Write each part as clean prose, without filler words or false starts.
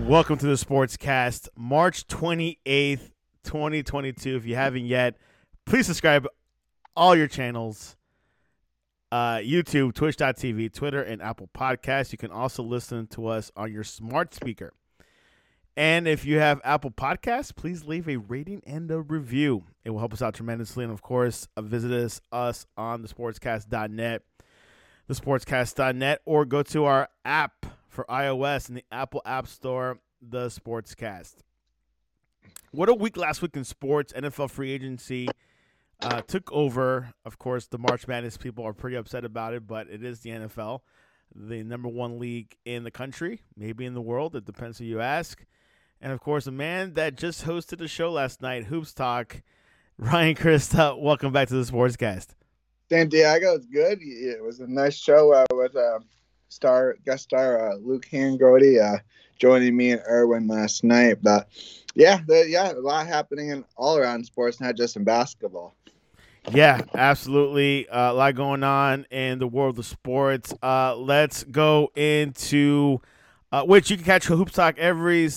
Welcome to the Sportscast, March 28th, 2022. If you haven't yet, please subscribe all your channels, YouTube, Twitch.tv, Twitter, and Apple Podcasts. You can also listen to us on your smart speaker. And if you have Apple Podcasts, please leave a rating and a review. It will help us out tremendously. And, of course, visit us on thesportscast.net, thesportscast.net, or go to our app for iOS in the Apple App Store, The Sportscast. What a week last week in sports. NFL free agency took over. Of course, the March Madness people are pretty upset about it, but it is the NFL, the number one league in the country, maybe in the world. It depends who you ask. And, of course, a man that just hosted a show last night, Hoops Talk, Ryan Christa. Welcome back to the Sportscast. Santiago, it's good. It was a nice show with guest star Luke Hangrody joining me and Erwin last night. But, a lot happening all around sports, not just in basketball. Yeah, absolutely. A lot going on in the world of sports. Let's go into which you can catch Hoops Talk every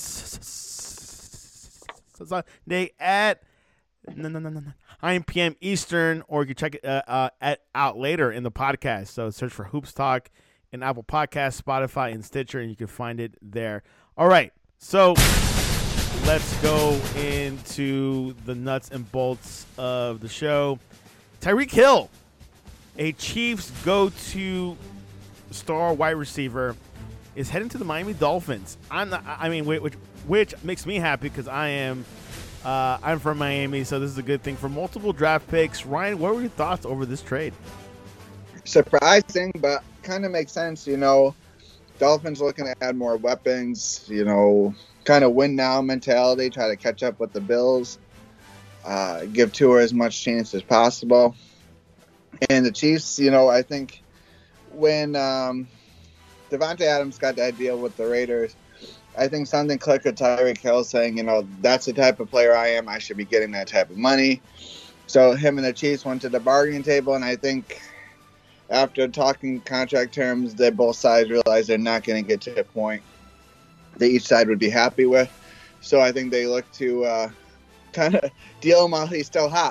Sunday at 9 p.m. Eastern, or you can check it out later in the podcast. So search for Hoops Talk in Apple Podcasts, Spotify, and Stitcher, and you can find it there. All right, so let's go into the nuts and bolts of the show. Tyreek Hill, a Chiefs go-to star wide receiver, is heading to the Miami Dolphins. Which makes me happy because I'm from Miami, so this is a good thing for multiple draft picks. Ryan, what were your thoughts over this trade? Surprising, but kind of makes sense. Dolphins looking to add more weapons. Kind of win now mentality. Try to catch up with the Bills. Give Tua as much chance as possible. And the Chiefs, I think when Davante Adams got that deal with the Raiders, I think something clicked with Tyreek Hill saying, that's the type of player I am. I should be getting that type of money. So him and the Chiefs went to the bargaining table, and I think after talking contract terms, they both sides realized they're not going to get to a point that each side would be happy with. So I think they look to kind of deal him while he's still hot.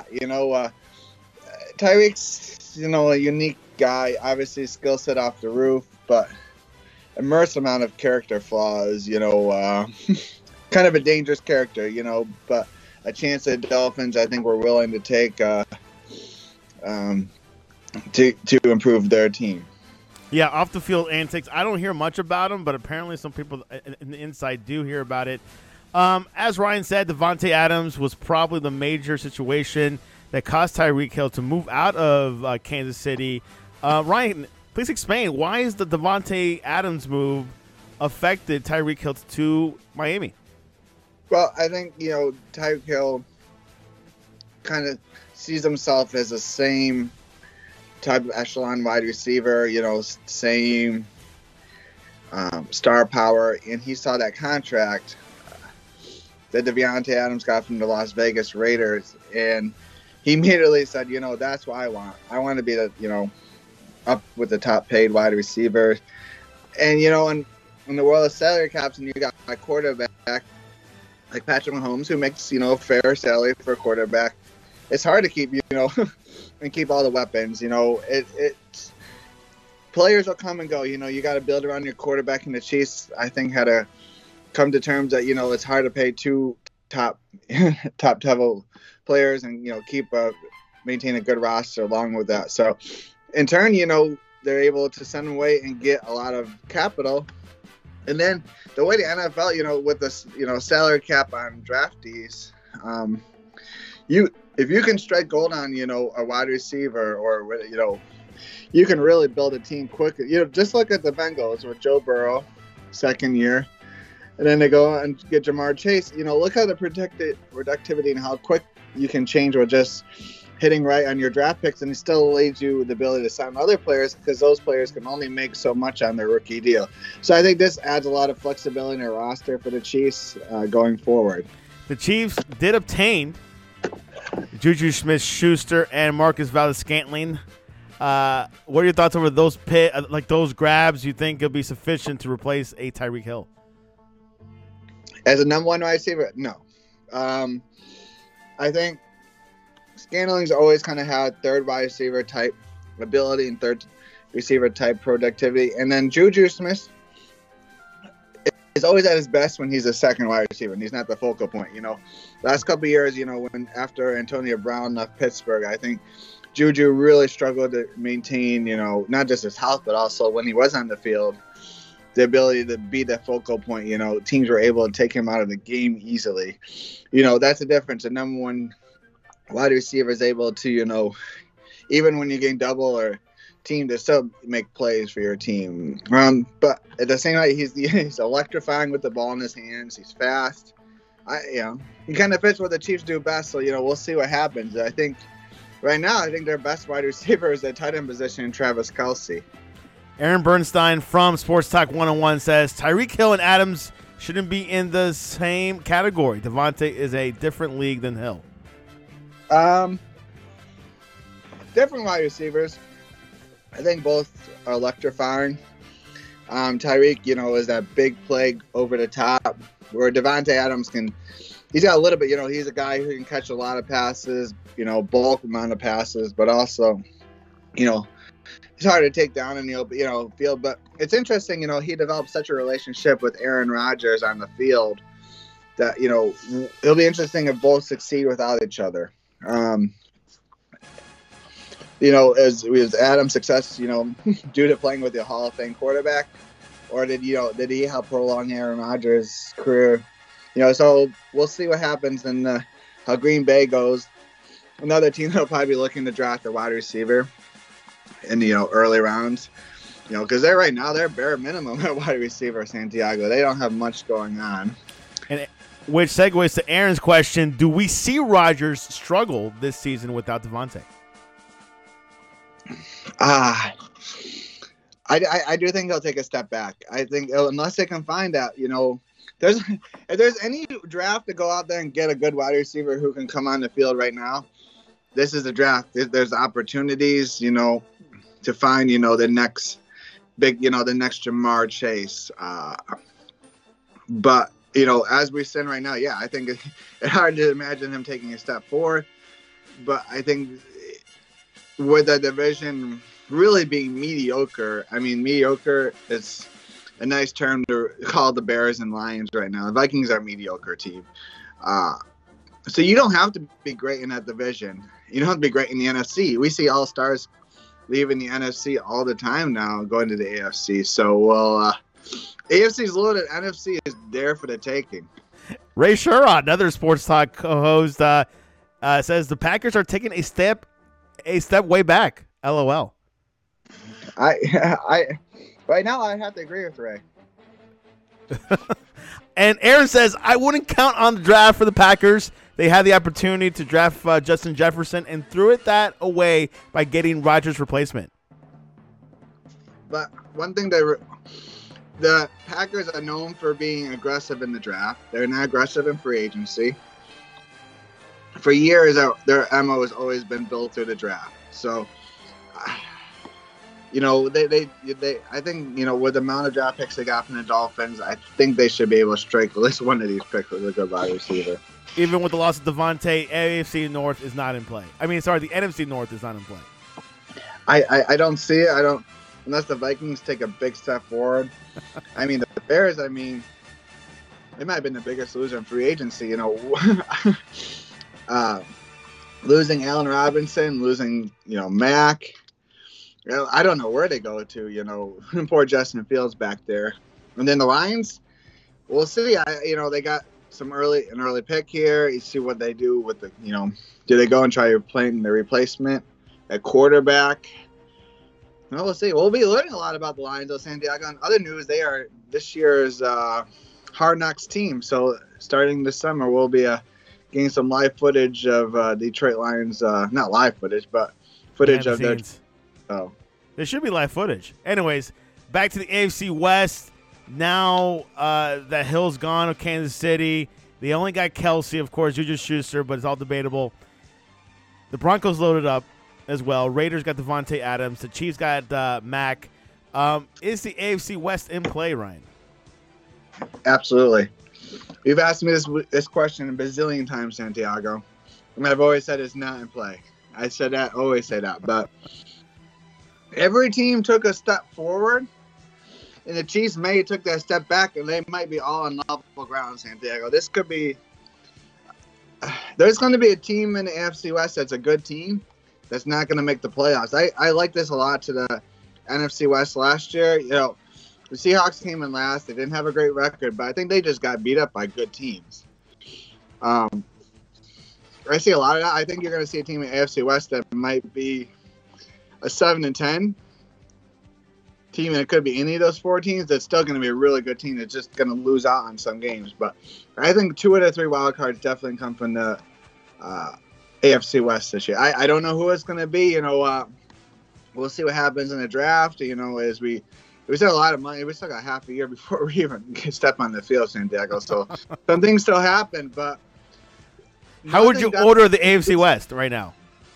Tyreek's, a unique guy, obviously skill set off the roof, but immense amount of character flaws, kind of a dangerous character, but a chance that Dolphins, I think, were willing to take to improve their team. Yeah, off the field antics. I don't hear much about him, but apparently some people in the inside do hear about it. As Ryan said, Davante Adams was probably the major situation that caused Tyreek Hill to move out of Kansas City. Ryan, please explain, why is the Davante Adams move affected Tyreek Hill to Miami? Well, I think, Tyreek Hill kind of sees himself as the same type of echelon wide receiver, same star power. And he saw that contract that Davante Adams got from the Las Vegas Raiders. And he immediately said, that's what I want. I want to be up with the top paid wide receiver. And, in the world of salary caps, and you got a quarterback like Patrick Mahomes, who makes, fair salary for a quarterback, it's hard to keep, and keep all the weapons. It's players will come and go. You got to build around your quarterback, and the Chiefs, I think, had to come to terms that, it's hard to pay two top level players and, maintain a good roster along with that. So, in turn, they're able to send away and get a lot of capital. And then the way the NFL, with this, salary cap on draftees, if you can strike gold on, a wide receiver or, you can really build a team quickly. Just look at the Bengals with Joe Burrow, second year. And then they go and get Jamar Chase. Look at the productivity and how quick you can change with just hitting right on your draft picks, and it still leaves you the ability to sign other players because those players can only make so much on their rookie deal. So I think this adds a lot of flexibility in their roster for the Chiefs going forward. The Chiefs did obtain Juju Smith-Schuster and Marcus Valdes-Scantling. What are your thoughts over those those grabs? You think it'll be sufficient to replace a Tyreek Hill? As a number one wide receiver, no. I think Scantling always kind of had third wide receiver type ability and third receiver type productivity. And then Juju Smith is always at his best when he's a second wide receiver and he's not the focal point. Last couple of years, when after Antonio Brown left Pittsburgh, I think Juju really struggled to maintain, not just his health, but also when he was on the field, the ability to be that focal point. Teams were able to take him out of the game easily. That's the difference. The number one wide receiver is able to, even when you're getting double or team, to still make plays for your team. But at the same time, he's electrifying with the ball in his hands. He's fast. He kind of fits what the Chiefs do best. So, we'll see what happens. I think right now, their best wide receiver is at tight end position, Travis Kelce. Aaron Bernstein from Sports Talk 101 says Tyreek Hill and Adams shouldn't be in the same category. Devontae is a different league than Hill. Different wide receivers. I think both are electrifying. Tyreek, is that big play over the top, where Devontae Adams he's got a little bit, he's a guy who can catch a lot of passes, bulk amount of passes, but also, he's hard to take down in the open, field. But it's interesting, he developed such a relationship with Aaron Rodgers on the field that, it'll be interesting if both succeed without each other. As Adam's success, due to playing with the Hall of Fame quarterback, or did he help prolong Aaron Rodgers' career? So we'll see what happens and how Green Bay goes. Another team that'll probably be looking to draft a wide receiver in the early rounds, because they're bare minimum at wide receiver. Santiago, they don't have much going on. And which segues to Aaron's question: do we see Rodgers struggle this season without Devontae? I do think he'll take a step back. I think unless they can find out, if there's any draft to go out there and get a good wide receiver who can come on the field right now, this is the draft. There's opportunities, to find, the next big, the next Jamar Chase. But, as we stand right now, I think it's hard to imagine him taking a step forward. But I think with the division really being mediocre, mediocre is a nice term to call the Bears and Lions right now. The Vikings are a mediocre team. So you don't have to be great in that division. You don't have to be great in the NFC. We see all-stars leaving the NFC all the time now, going to the AFC. So, AFC's loaded. NFC is there for the taking. Ray Sherrod, another Sports Talk co-host, says the Packers are taking a step way back. LOL. I right now I have to agree with Ray. And Aaron says, I wouldn't count on the draft for the Packers. They had the opportunity to draft Justin Jefferson and threw that away by getting Rodgers' replacement. But one thing the Packers are known for being aggressive in the draft. They're not aggressive in free agency. For years, their MO has always been built through the draft. So, they I think, with the amount of draft picks they got from the Dolphins, I think they should be able to strike at least one of these picks with a good wide receiver. Even with the loss of Devontae, AFC North is not in play. the NFC North is not in play. I don't see it. Unless the Vikings take a big step forward. The Bears, they might have been the biggest loser in free agency, losing Allen Robinson, losing, Mack. I don't know where they go to, poor Justin Fields back there. And then the Lions, we'll see. They got an early pick here. You see what they do with the, do they go and try playing the replacement at quarterback? No, we'll see. We'll be learning a lot about the Lions, though, Santiago. On other news, they are this year's Hard Knocks team. So starting this summer, we'll be getting some live footage of Detroit Lions. Not live footage, but footage of their. Oh, there should be live footage. Anyways, back to the AFC West. Now that Hill's gone of Kansas City, they only got Kelce, of course, Juju Schuster, but it's all debatable. The Broncos loaded up as well. Raiders got Devontae Adams. The Chiefs got Mack. Is the AFC West in play, Ryan? Absolutely. You've asked me this question a bazillion times, Santiago, and I've always said it's not in play. I said that, always say that, but every team took a step forward, and the Chiefs may have took that step back, and they might be all on level ground, Santiago. This could be – there's going to be a team in the AFC West that's a good team that's not going to make the playoffs. I like this a lot to the NFC West last year. You know, the Seahawks came in last. They didn't have a great record, but I think they just got beat up by good teams. I see a lot of that. I think you're going to see a team in AFC West that might be a 7-10 team, and it could be any of those 4 teams. That's still going to be a really good team that's just going to lose out on some games. But I think 2 out of 3 wild cards definitely come from the AFC West this year. I don't know who it's going to be. You know, we'll see what happens in the draft. You know, as we still a lot of money. We still got half a year before we even step on the field, Santiago. So some things still happen. But how would you order the AFC West right now?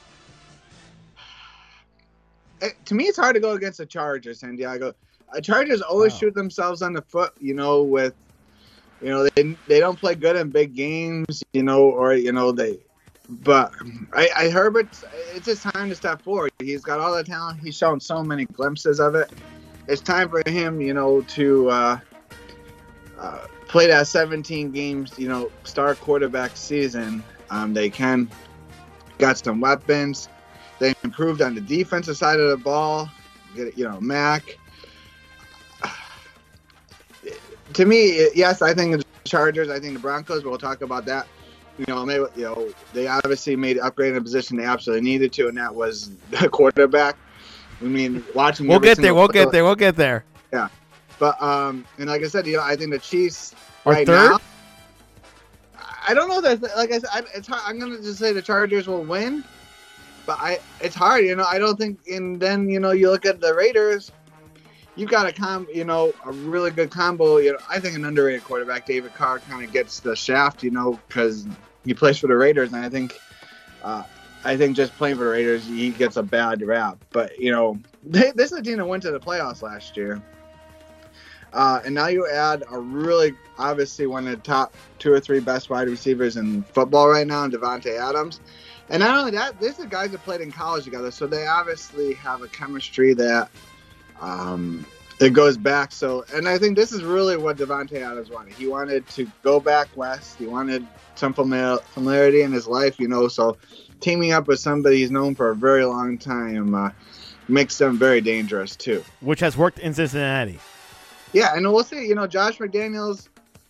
To me, it's hard to go against the Chargers, Santiago. Chargers always shoot themselves on the foot, you know, with, you know, they don't play good in big games, you know, or, you know, but I Herbert, it's just time to step forward. He's got all the talent. He's shown so many glimpses of it. It's time for him, you know, to play that 17 games, you know, star quarterback season. They got some weapons. They improved on the defensive side of the ball. You know, Mac. To me, yes, I think the Chargers. I think the Broncos. We'll talk about that. You know, they obviously made upgrade in a position they absolutely needed to, and that was the quarterback. I mean, watching. We'll get there. We'll get there. Yeah, but and like I said, you know, I think the Chiefs are right third. Now, I don't know that. Like I said, it's hard. I'm going to just say the Chargers will win. But it's hard, you know. I don't think, and then you know, you look at the Raiders. You've got a really good combo. You know, I think an underrated quarterback, David Carr, kind of gets the shaft, you know, because he plays for the Raiders, and I think just playing for the Raiders, he gets a bad rap. But you know, this is a team that went to the playoffs last year, and now you add a really obviously one of the top 2 or 3 best wide receivers in football right now, Davante Adams. And not only that, these are guys that played in college together, so they obviously have a chemistry that it goes back. So, and I think this is really what Davante Adams wanted. He wanted to go back west. He wanted some familiarity in his life, you know. So, teaming up with somebody he's known for a very long time makes them very dangerous too. Which has worked in Cincinnati. Yeah, and we'll see. You know, Josh McDaniels.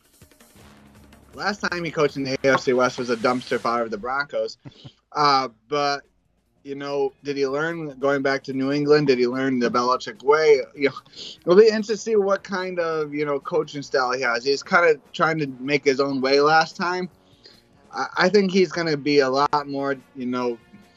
Last time he coached in the AFC West was a dumpster fire of the Broncos. But, you know, did he learn going back to New England? Did he learn the Belichick way? You know, it'll be interesting to see what kind of, you know, coaching style he has. He's kind of trying to make his own way last time. I think he's going to be a lot more, you know,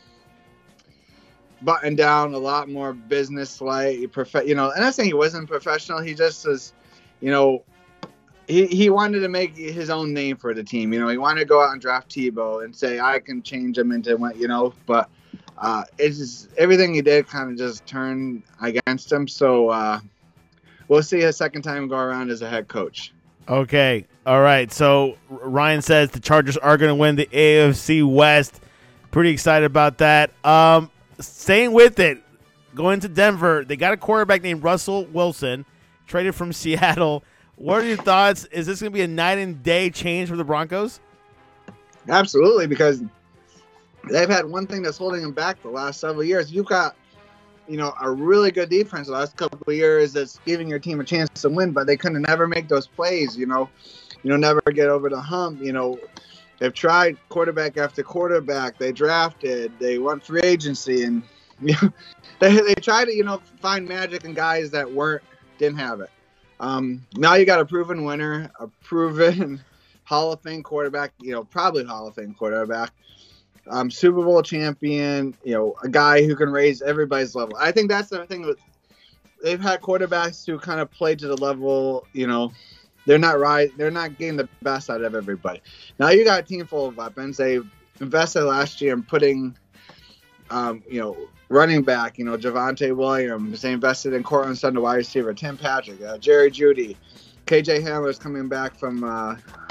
buttoned down, a lot more business-like. You know, and I'm not saying he wasn't professional. He just was, you know, He wanted to make his own name for the team. You know, he wanted to go out and draft Tebow and say, I can change him into what, you know, but it's just, everything he did kind of just turned against him. So we'll see a second time go around as a head coach. Okay. All right. So Ryan says the Chargers are going to win the AFC West. Pretty excited about that. Staying with it, going to Denver, they got a quarterback named Russell Wilson, traded from Seattle. What are your thoughts? Is this going to be a night and day change for the Broncos? Absolutely, because they've had one thing that's holding them back the last several years. You've got, you know, a really good defense the last couple of years that's giving your team a chance to win, but they couldn't never make those plays, you know, never get over the hump. You know, they've tried quarterback after quarterback. They drafted, they won free agency, and you know, they tried to, you know, find magic in guys that didn't have it. Now you got a proven winner, a proven Hall of Fame quarterback, you know, probably Hall of Fame quarterback, Super Bowl champion, you know, a guy who can raise everybody's level. I think that's the thing with, they've had quarterbacks who kind of play to the level, you know, they're not getting the best out of everybody. Now you got a team full of weapons. They invested last year in putting, you know, running back, you know, Javonte Williams. They invested in Cortland Sutton, wide receiver, Tim Patrick, Jerry Jeudy, KJ Hamler's coming back from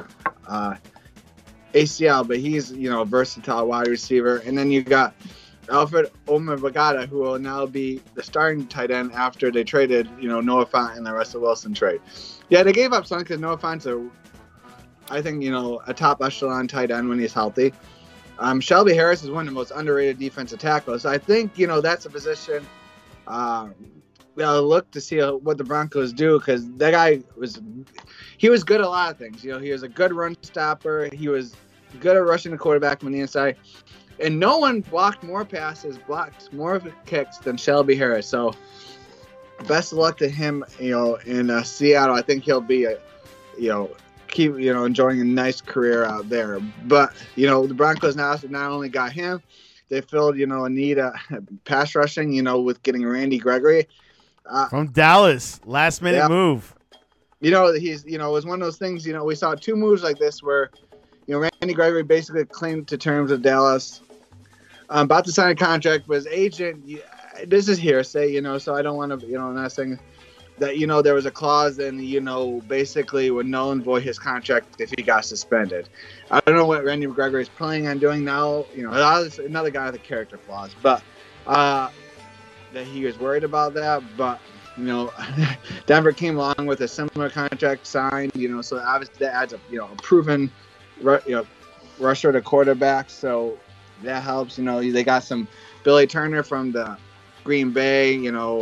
ACL, but he's, a versatile wide receiver. And then you got Alfred Omabagada, who will now be the starting tight end after they traded, Noah Fant in the Russell Wilson trade. Yeah, they gave up something because Noah Fant's I think, a top echelon tight end when he's healthy. Shelby Harris is one of the most underrated defensive tackles. So I think, that's a position we'll look to see what the Broncos do, because that guy was good at a lot of things. He was a good run stopper. He was good at rushing the quarterback from the inside. And no one blocked more kicks than Shelby Harris. So best of luck to him, in Seattle. I think he'll be keep enjoying a nice career out there. But the Broncos now not only got him, they filled a need pass rushing, with getting Randy Gregory from Dallas, last minute move. He's it was one of those things. We saw two moves like this where Randy Gregory basically claimed to terms with Dallas, about to sign a contract, but his agent. This is hearsay, so I don't want to, I'm not saying that, there was a clause and, basically would null and void his contract if he got suspended. I don't know what Randy Gregory is planning on doing now. Another guy with a character flaws, but that he was worried about that. But, Denver came along with a similar contract signed, so obviously that adds a proven, rusher to quarterback. So that helps. They got some Billy Turner from the Green Bay,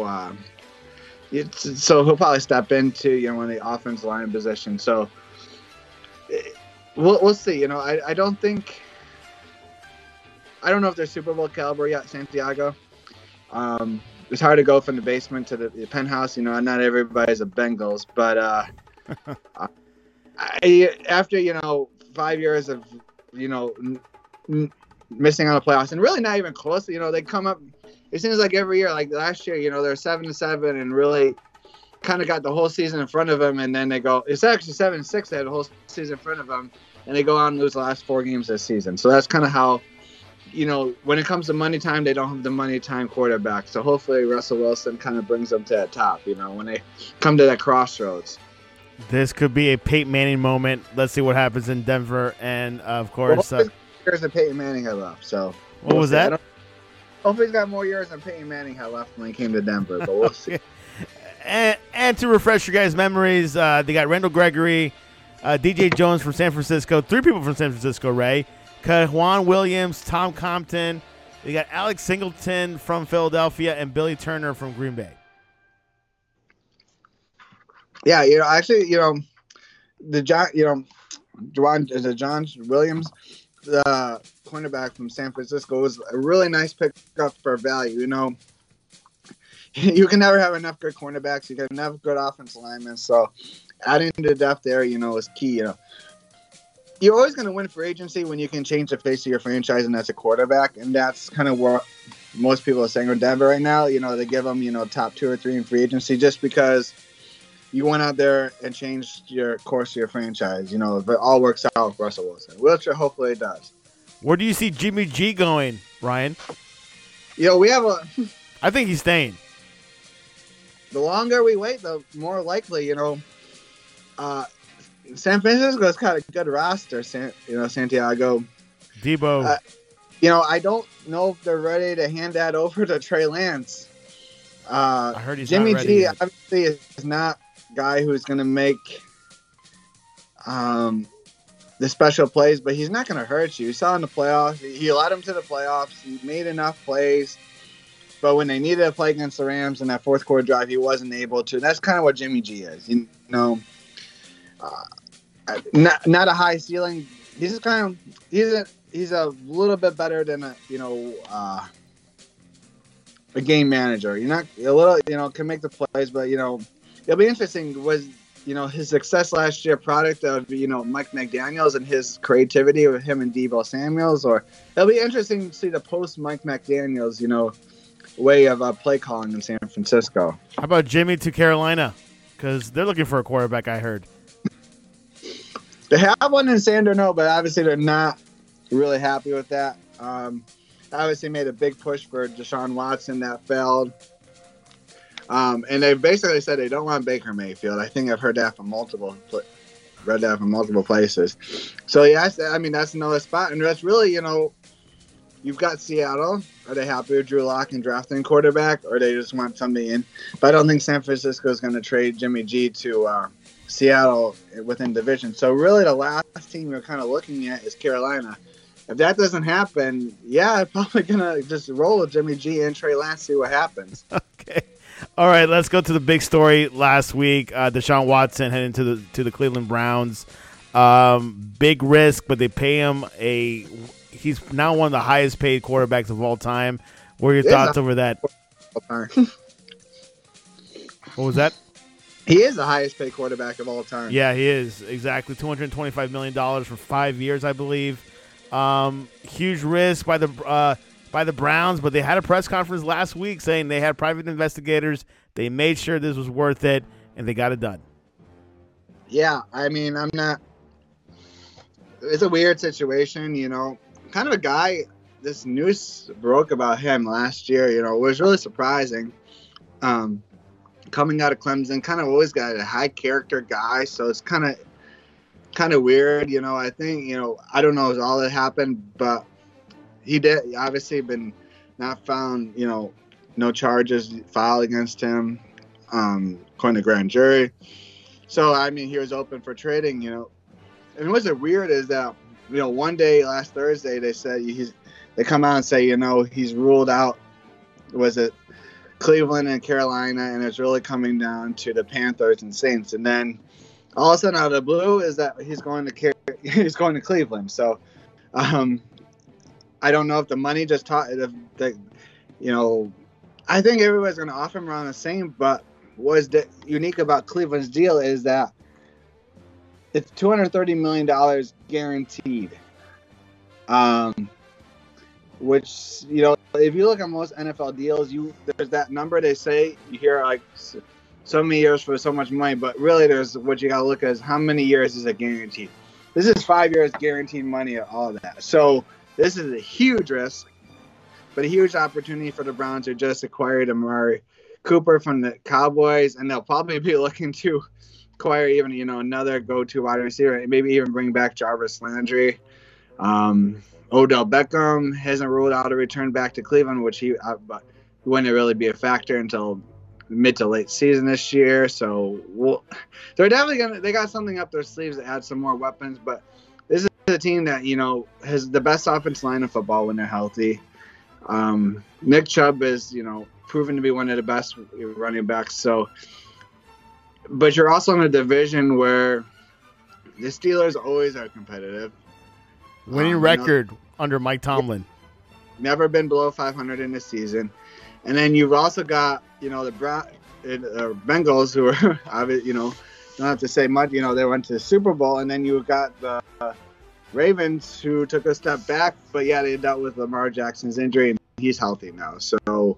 so he'll probably step into one of the offensive line positions. So we'll see. I don't know if they're Super Bowl caliber yet, Santiago. It's hard to go from the basement to the penthouse. Not everybody's a Bengals, but after 5 years of missing on the playoffs and really not even close, they come up. It seems like every year, like last year, they're 7-7 and really kind of got the whole season in front of them, and then they go. It's actually 7-6. They had the whole season in front of them, and they go on and lose the last 4 games this season. So that's kind of how, when it comes to money time, they don't have the money time quarterback. So hopefully Russell Wilson kind of brings them to that top. When they come to that crossroads. This could be a Peyton Manning moment. Let's see what happens in Denver, and of course, years that Peyton Manning had left. So what was that? Hopefully he's got more years than Peyton Manning had left when he came to Denver, but we'll see. And to refresh your guys' memories, they got Randall Gregory, DJ Jones from San Francisco, 3 people from San Francisco, Ray, Juan Williams, Tom Compton. They got Alex Singleton from Philadelphia and Billy Turner from Green Bay. Yeah, actually, the John Williams, the cornerback from San Francisco, was a really nice pickup for value. You can never have enough good cornerbacks. You can never have good offensive linemen. So adding the depth there, is key. You're always going to win free agency when you can change the face of your franchise, and that's a quarterback. And that's kind of what most people are saying with Denver right now. They give them, top 2 or 3 in free agency just because you went out there and changed your course of your franchise. If it all works out with Russell Wilson, which hopefully it does. Where do you see Jimmy G going, Ryan? We have I think he's staying. The longer we wait, the more likely, San Francisco's got a good roster, Santiago. Debo. I don't know if they're ready to hand that over to Trey Lance. I heard he's Jimmy not ready G yet. obviously is not a guy who's going to make the special plays, but he's not going to hurt you. You saw in the playoffs, he led them to the playoffs. He made enough plays. But when they needed to play against the Rams in that fourth quarter drive, he wasn't able to. That's kind of what Jimmy G is. Not a high ceiling. He's just kind of he's a little bit better than a game manager. You're not a little can make the plays, but it'll be interesting. Was his success last year product of Mike McDaniels and his creativity with him and Deebo Samuels, or it'll be interesting to see the post Mike McDaniels way of play calling in San Francisco. How about Jimmy to Carolina? Because they're looking for a quarterback, I heard. They have one in Sanderno, but obviously they're not really happy with that. Obviously made a big push for Deshaun Watson that failed. And they basically said they don't want Baker Mayfield. I think I've heard that from multiple read that from multiple places. So yeah, I mean that's another spot, and that's really you've got Seattle. Are they happy with Drew Lock and drafting quarterback, or they just want somebody in? But I don't think San Francisco is going to trade Jimmy G to Seattle within division. So really, the last team we're kind of looking at is Carolina. If that doesn't happen, yeah, I'm probably gonna just roll with Jimmy G and Trey Lance, see what happens. Okay. All right, let's go to the big story last week. Deshaun Watson heading to the Cleveland Browns. Big risk, but they pay him he's now one of the highest paid quarterbacks of all time. What are your thoughts over that? What was that? He is the highest paid quarterback of all time. Yeah, he is. Exactly. $225 million for 5 years, I believe. Huge risk by the Browns, but they had a press conference last week saying they had private investigators. They made sure this was worth it, and they got it done. Yeah, I mean, it's a weird situation, kind of a guy, this news broke about him last year, it was really surprising. Coming out of Clemson, kind of always got a high character guy, so it's kind of weird, I think, I don't know if all that happened, but he did obviously been not found, no charges filed against him, according to grand jury. So, I mean, he was open for trading, and what's weird is that, one day last Thursday, they said they come out and say, he's ruled out, was it Cleveland and Carolina, and it's really coming down to the Panthers and Saints. And then all of a sudden out of the blue is that he's going to Cleveland. So, I don't know if the money just taught, I think everybody's going to offer him around the same, but what's unique about Cleveland's deal is that it's $230 million guaranteed. Which, if you look at most NFL deals, there's that number they say, you hear like so many years for so much money, but really there's what you got to look at is how many years is it guaranteed. This is 5 years guaranteed money and all of that. So this is a huge risk, but a huge opportunity for the Browns who just acquired Amari Cooper from the Cowboys, and they'll probably be looking to acquire even, another go-to wide receiver, and maybe even bring back Jarvis Landry. Odell Beckham hasn't ruled out a return back to Cleveland, which but he wouldn't really be a factor until mid to late season this year. So they're definitely they got something up their sleeves to add some more weapons, but this is a team that, has the best offensive line in football when they're healthy. Nick Chubb is, proven to be one of the best running backs. So, but you're also in a division where the Steelers always are competitive. Winning record under Mike Tomlin. Never been below 500 in the season. And then you've also got, the Bengals who are, don't have to say much, they went to the Super Bowl. And then you've got the Ravens who took a step back, but yeah, they dealt with Lamar Jackson's injury and he's healthy now. So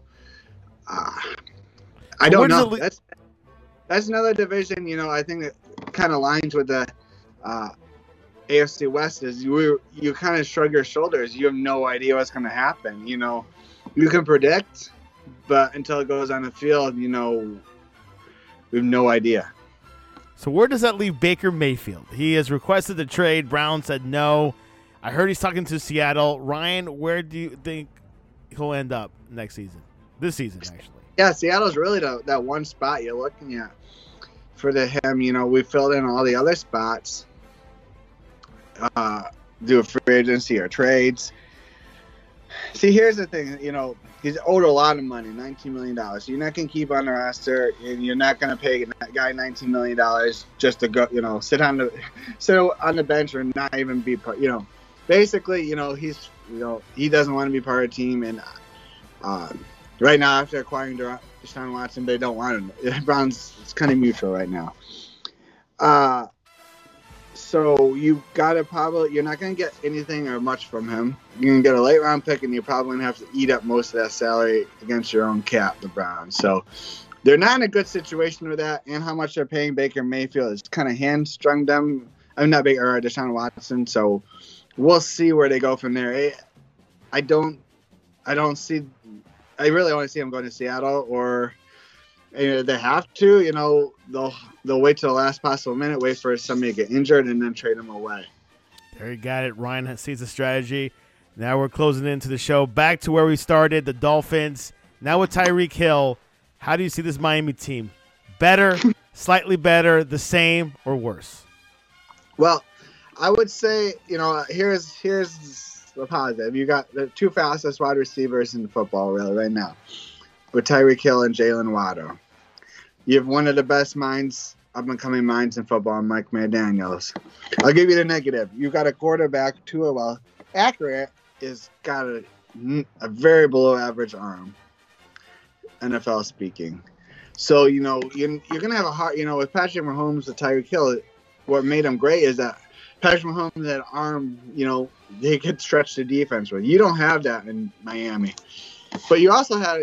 I don't know. That's another division, I think that kind of lines with the AFC West is you kind of shrug your shoulders. You have no idea what's going to happen. You can predict, but until it goes on the field, we have no idea. So where does that leave Baker Mayfield? He has requested the trade. Brown said no. I heard he's talking to Seattle. Ryan, where do you think he'll end up next season? This season, actually. Yeah, Seattle's really that one spot you're looking at for him. We filled in all the other spots. Do a free agency or trades. See, here's the thing, he's owed a lot of money, $19 million. You're not going to keep on the roster, and you're not going to pay that guy $19 million just to go, sit on the bench or not even be part. Basically, he's, he doesn't want to be part of the team, and right now after acquiring Deshaun Watson, they don't want him. Browns, it's kind of mutual right now. So you got to you're not going to get anything or much from him. You're going to get a late round pick, and you're probably going to have to eat up most of that salary against your own cap, the Browns. So they're not in a good situation with that, and how much they're paying Baker Mayfield is kind of hamstrung them. I'm not Baker or Deshaun Watson, so we'll see where they go from there. I really only see him going to Seattle or they have to, they'll wait till the last possible minute, wait for somebody to get injured, and then trade them away. There you got it. Ryan sees the strategy. Now we're closing into the show. Back to where we started, the Dolphins. Now with Tyreek Hill, how do you see this Miami team? Better, slightly better, the same, or worse? Well, I would say, here's the positive. You got the two fastest wide receivers in football, really, right now, with Tyreek Hill and Jalen Waddle. You have one of the best up-and-coming minds in football, Mike McDaniels. I'll give you the negative. You got a quarterback, Tua, accurate, is got a very below-average arm, NFL speaking. So, you're going to have a hard, with Patrick Mahomes and Tyreek Hill, what made him great is that Patrick Mahomes had arm, they could stretch the defense with. You don't have that in Miami. But you also had,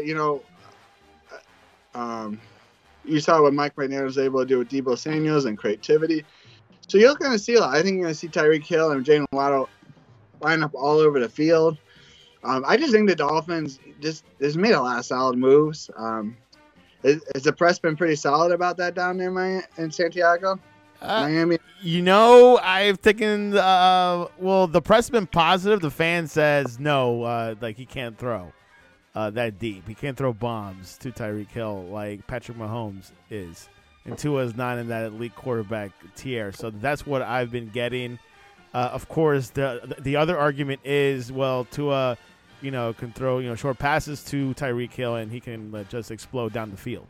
you saw what Mike McDaniels was able to do with Deebo Samuels and creativity. So you're going to see a lot. I think you're going to see Tyreek Hill and Jalen Waddle line up all over the field. I just think the Dolphins just made a lot of solid moves. Has the press been pretty solid about that down there in Santiago? Miami? I've taken the press has been positive. The fan says no, he can't throw that deep. He can't throw bombs to Tyreek Hill like Patrick Mahomes is. And Tua is not in that elite quarterback tier. So that's what I've been getting. Of course, the other argument is, Tua, can throw, short passes to Tyreek Hill, and he can just explode down the field.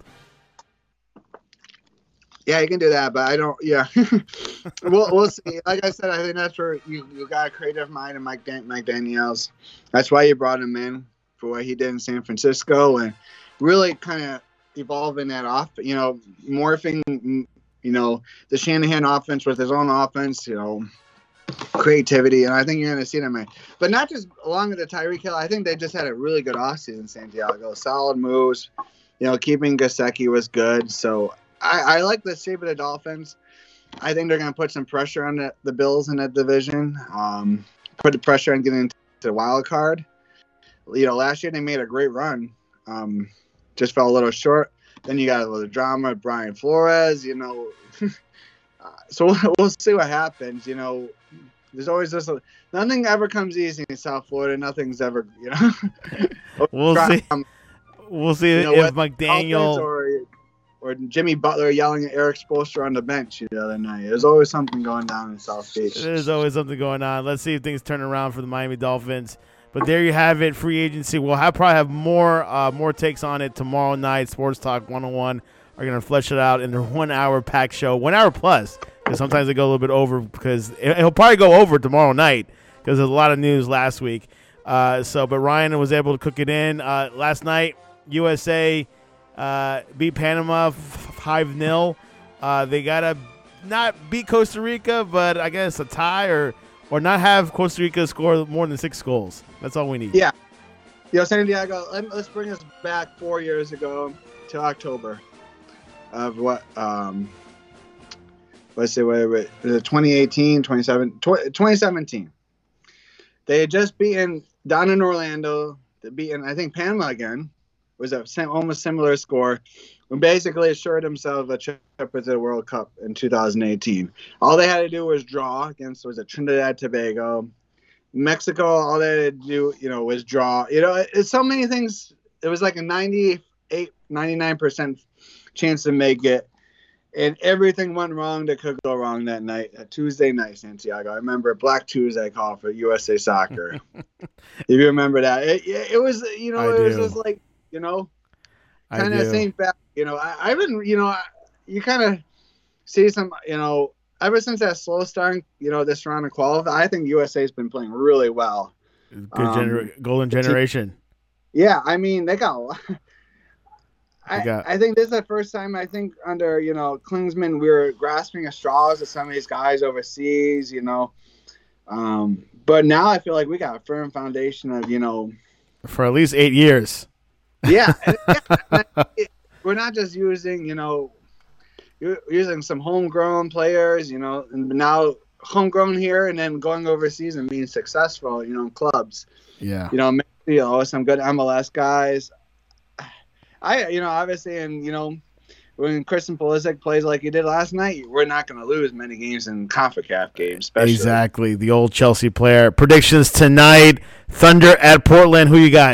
Yeah, you can do that, but I don't. Yeah, we'll see. Like I said, I think that's where you got a creative mind in Mike Daniels. That's why you brought him in for what he did in San Francisco, and really kind of evolving that off. Morphing. The Shanahan offense with his own offense. Creativity, and I think you're going to see them. But not just along with the Tyreek Hill. I think they just had a really good offseason in Santiago. Solid moves. Keeping Gesicki was good. So I like the shape of the Dolphins. I think they're going to put some pressure on the Bills in that division. Put the pressure on getting into the wild card. Last year they made a great run. Just fell a little short. Then you got a little drama with Brian Flores. So we'll see what happens. There's always this. Nothing ever comes easy in South Florida. Nothing's ever, We'll see. We'll see if McDaniel or Jimmy Butler yelling at Eric Spoelstra on the bench the other night. There's always something going down in South Beach. There's always something going on. Let's see if things turn around for the Miami Dolphins. But there you have it, free agency. We'll probably have more takes on it tomorrow night. Sports Talk 101 are going to flesh it out in their 1 hour pack show, 1 hour plus. Because sometimes they go a little bit over, because it'll probably go over tomorrow night because there's a lot of news last week. But Ryan was able to cook it in last night. USA beat Panama 5-0. They gotta not beat Costa Rica, but I guess a tie or not have Costa Rica score more than 6 goals. That's all we need. Yeah. Santiago. Let's bring us back 4 years ago to October of what. Let's see, wait. 2018, 2017. They had just beaten down in Orlando. They beaten, I think, Panama again. Was a almost similar score. And basically assured themselves a trip to the World Cup in 2018. All they had to do was draw against Trinidad Tobago. Mexico, all they had to do, was draw. It's so many things. It was like a 99% chance to make it. And everything went wrong that could go wrong that night, Tuesday night, Santiago. I remember Black Tuesday call for USA Soccer. If you remember that. It was, it was just like, kind of same back. I've been, you kind of see some, ever since that slow start, this round of qualifying, I think USA's been playing really well. Good golden generation. Yeah, I mean, they got a lot. I think this is the first time, I think, under, Klinsmann, we were grasping at straws at some of these guys overseas, But now I feel like we got a firm foundation of, for at least 8 years. Yeah. We're not just using, using some homegrown players, and now homegrown here and then going overseas and being successful, in clubs. Yeah. Some good MLS guys. Obviously, and, when Christian Pulisic plays like he did last night, we're not going to lose many games in CONCACAF games, especially. Exactly. The old Chelsea player. Predictions tonight. Thunder at Portland. Who you got?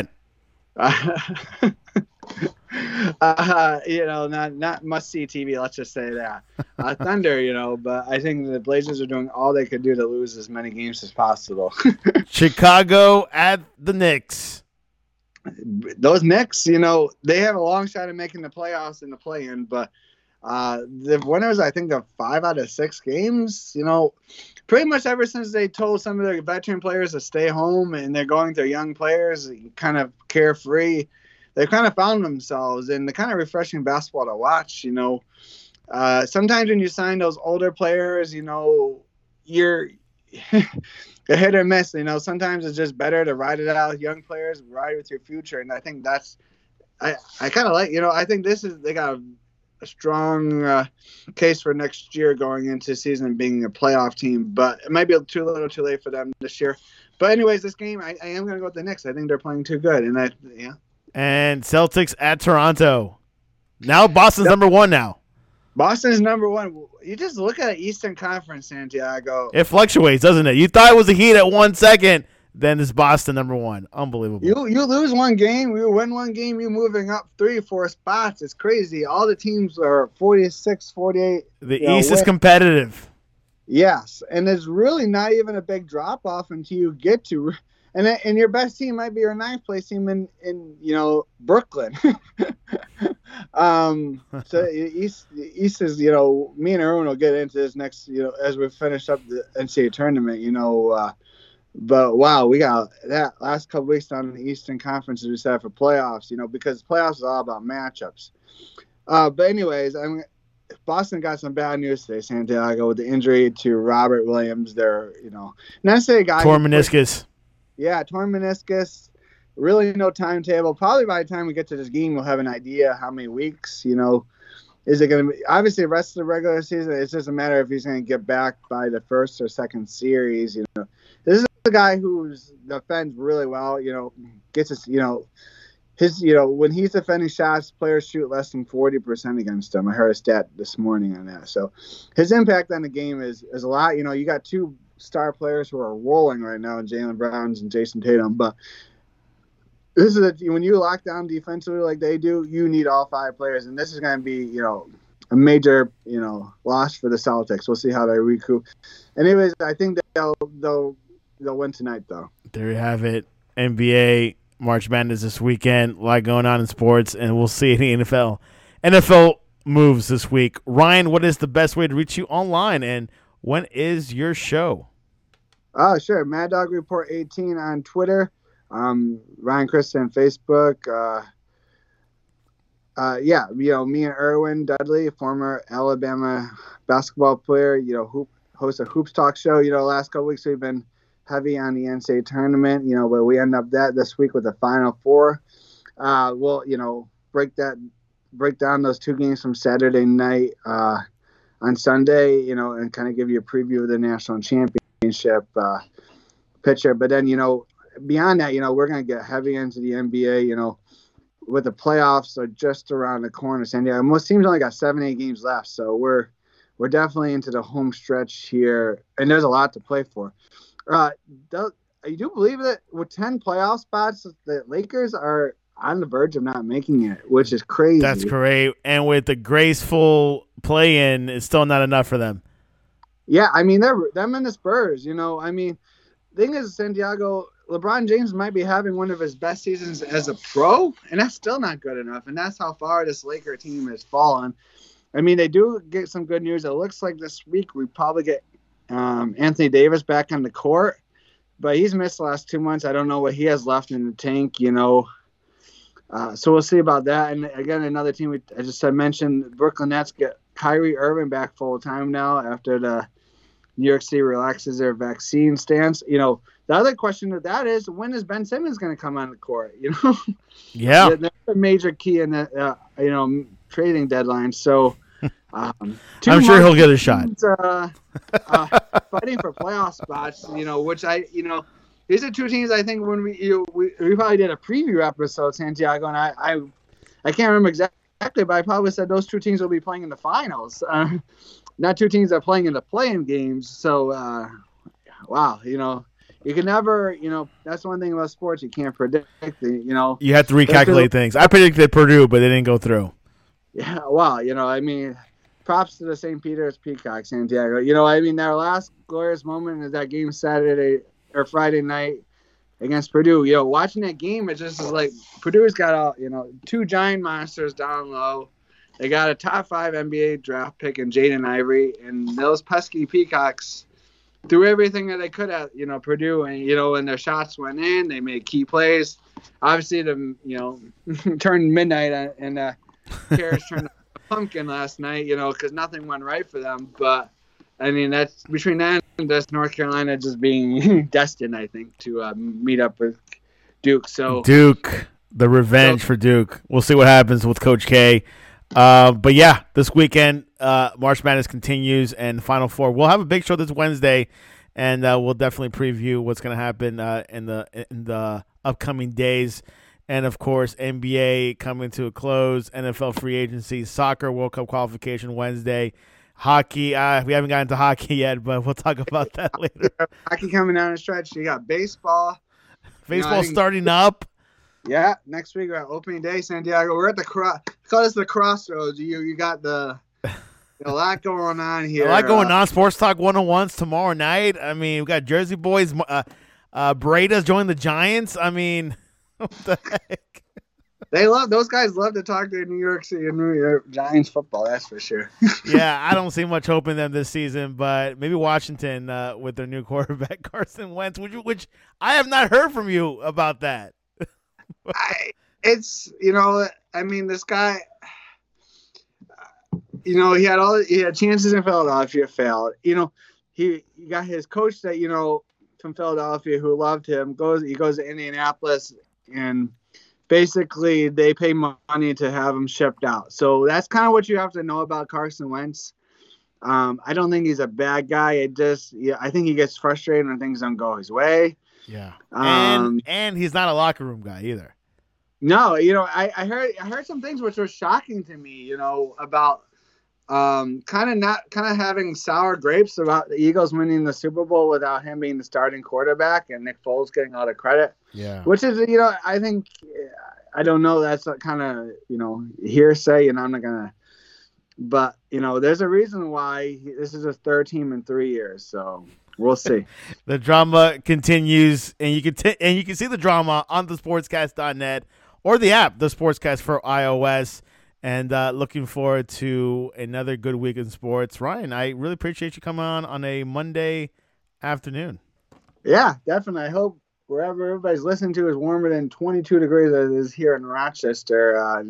Not must-see TV, let's just say that. Thunder, but I think the Blazers are doing all they could do to lose as many games as possible. Chicago at the Knicks. Those Knicks, they have a long shot at making the playoffs in the play-in, but the winners, I think, of 5 out of 6 games, pretty much ever since they told some of their veteran players to stay home and they're going to young players kind of carefree, they've kind of found themselves in the kind of refreshing basketball to watch. Sometimes when you sign those older players, you're a hit or miss. Sometimes it's just better to ride it out with young players, ride with your future. And I think I kind of like, I think they got a strong case for next year going into the season being a playoff team, but it might be too little too late for them this year. But anyways, this game, I am going to go with the Knicks. I think they're playing too good. And Celtics at Toronto. Now Boston's number 1 now. Boston's number 1. You just look at the Eastern Conference, Santiago. It fluctuates, doesn't it? You thought it was the Heat at 1 second, then it's Boston number 1. Unbelievable. You lose one game, you win one game, you're moving up 3 or 4 spots. It's crazy. All the teams are 46, 48. The East is competitive. Yes, and there's really not even a big drop-off until you get to – and your best team might be your 9th place team in Brooklyn. So East is, me and Erwin will get into this next, as we finish up the NCAA tournament, but wow, we got that last couple weeks down in the Eastern Conference as we set for playoffs, because playoffs is all about matchups. But anyways, Boston got some bad news today, Santiago, with the injury to Robert Williams. They're, not say a guy torn meniscus. Yeah, torn meniscus. Really no timetable. Probably by the time we get to this game, we'll have an idea how many weeks, Is it going to be – obviously, the rest of the regular season, it's just a matter if he's going to get back by the first or second series, This is a guy who defends really well, gets his, when he's defending shots, players shoot less than 40% against him. I heard a stat this morning on that. So his impact on the game is a lot. You got 2 star players who are rolling right now, Jaylen Browns and Jason Tatum. But this is when you lock down defensively like they do, you need all 5 players, and this is going to be a major loss for the Celtics. We'll see how they recoup. Anyways, I think they'll win tonight though. There you have it. NBA March Madness this weekend. A lot going on in sports, and we'll see in the NFL. NFL moves this week. Ryan, what is the best way to reach you online, and when is your show? Sure. Mad Dog Report 18 on Twitter. Ryan Christian on Facebook. Me and Erwin Dudley, former Alabama basketball player, host a Hoops Talk show. Last couple weeks we've been heavy on the NCAA tournament, but we end up that this week with the Final Four. We'll, break down those 2 games from Saturday night on Sunday, and kind of give you a preview of the national championship picture. But then, beyond that, we're going to get heavy into the NBA, with the playoffs are just around the corner. Santiago, most teams only got 7-8 games left, so we're definitely into the home stretch here, and there's a lot to play for. You do believe that with 10 playoff spots, the Lakers are on the verge of not making it, which is crazy. That's great. And with the graceful play-in, it's still not enough for them. Yeah, them and the Spurs, the thing is, Santiago, LeBron James might be having one of his best seasons as a pro, and that's still not good enough, and that's how far this Laker team has fallen. They do get some good news. It looks like this week we probably get Anthony Davis back on the court, but he's missed the last 2 months. I don't know what he has left in the tank, so we'll see about that. And again, another team I mentioned, Brooklyn Nets get Kyrie Irving back full time now after the New York City relaxes their vaccine stance. The other question of that is, when is Ben Simmons going to come on the court? Yeah, that's a major key in the trading deadline. So I'm sure he'll get a shot. Fighting for playoff spots, which these are 2 teams I think when we probably did a preview episode, Santiago, and I can't remember exactly correctly, but I probably said those two teams will be playing in the finals. Not two teams that are playing in the play-in games. So, wow, you can never, that's one thing about sports you can't predict. You have to recalculate things. I predicted Purdue, but they didn't go through. Yeah, wow, props to the St. Peter's Peacocks, Santiago. Their last glorious moment is that game Saturday or Friday night against Purdue. Watching that game, it just is like Purdue's got two giant monsters down low. They got a top 5 NBA draft pick in Jaden Ivey, and those pesky Peacocks threw everything that they could at Purdue, and their shots went in. They made key plays. Obviously, turned midnight and Harris turned a pumpkin last night, because nothing went right for them. But that's between that and this North Carolina just being destined, I think, to meet up with Duke. So Duke, the revenge for Duke. We'll see what happens with Coach K. But yeah, this weekend, March Madness continues, and the Final Four. We'll have a big show this Wednesday, and we'll definitely preview what's going to happen in the upcoming days. And of course, NBA coming to a close, NFL free agency, soccer World Cup qualification Wednesday, hockey. We haven't gotten into hockey yet, but we'll talk about that later. Hockey coming down the stretch. You got baseball. Baseball starting up. Yeah, next week we're at opening day, Santiago. We're at the call this the crossroads. You got a lot going on here. A lot going on. Sports Talk 101's tomorrow night. We got Jersey boys. Breda's joined the Giants. What the heck? Those guys love to talk to New York City and New York Giants football. That's for sure. Yeah, I don't see much hope in them this season, but maybe Washington with their new quarterback Carson Wentz, which I have not heard from you about that. This guy, he had chances in Philadelphia, failed. He got his coach that, from Philadelphia who loved him. He goes to Indianapolis, and basically they pay money to have him shipped out. So that's kind of what you have to know about Carson Wentz. I don't think he's a bad guy. I think he gets frustrated when things don't go his way. Yeah. And he's not a locker room guy either. No, I heard some things which were shocking to me, about kind of having sour grapes about the Eagles winning the Super Bowl without him being the starting quarterback and Nick Foles getting all the credit. Yeah. Which is, I think, I don't know, that's kind of, hearsay, and I'm not going to. But, there's a reason why this is his third team in 3 years, so we'll see. The drama continues, and you can see the drama on thesportscast.net or the app, The Sportscast for iOS. And looking forward to another good week in sports. Ryan, I really appreciate you coming on a Monday afternoon. Yeah, definitely. I hope wherever everybody's listening to is warmer than 22 degrees as it is here in Rochester.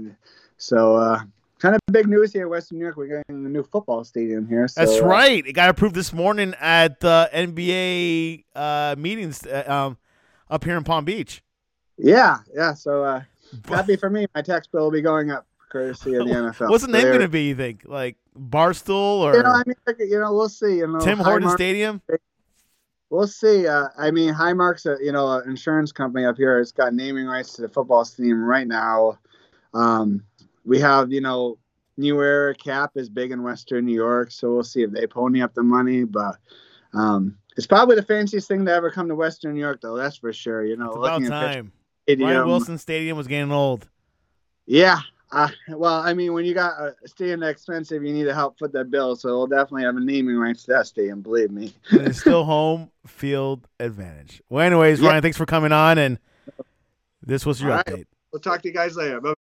Kind of big news here in Western New York. We're getting the new football stadium here. So, that's right. It got approved this morning at the NBA meetings up here in Palm Beach. Yeah. So happy for me. My tax bill will be going up courtesy of the NFL. What's the name going to be, you think? Like Barstool or we'll see. Tim Hortons Stadium? We'll see. Highmark's an insurance company up here. It's got naming rights to the football stadium right now. We have, New Era Cap is big in Western New York, so we'll see if they pony up the money. But it's probably the fanciest thing to ever come to Western New York, though. That's for sure. It's about time. Ryan Wilson Stadium was getting old. Yeah. When you got a stadium that expensive, you need to help foot that bill. So we'll definitely have a naming rights to that stadium, believe me. And it's still home field advantage. Well, anyways, Ryan, thanks for coming on, and this was your update. We'll talk to you guys later. Bye.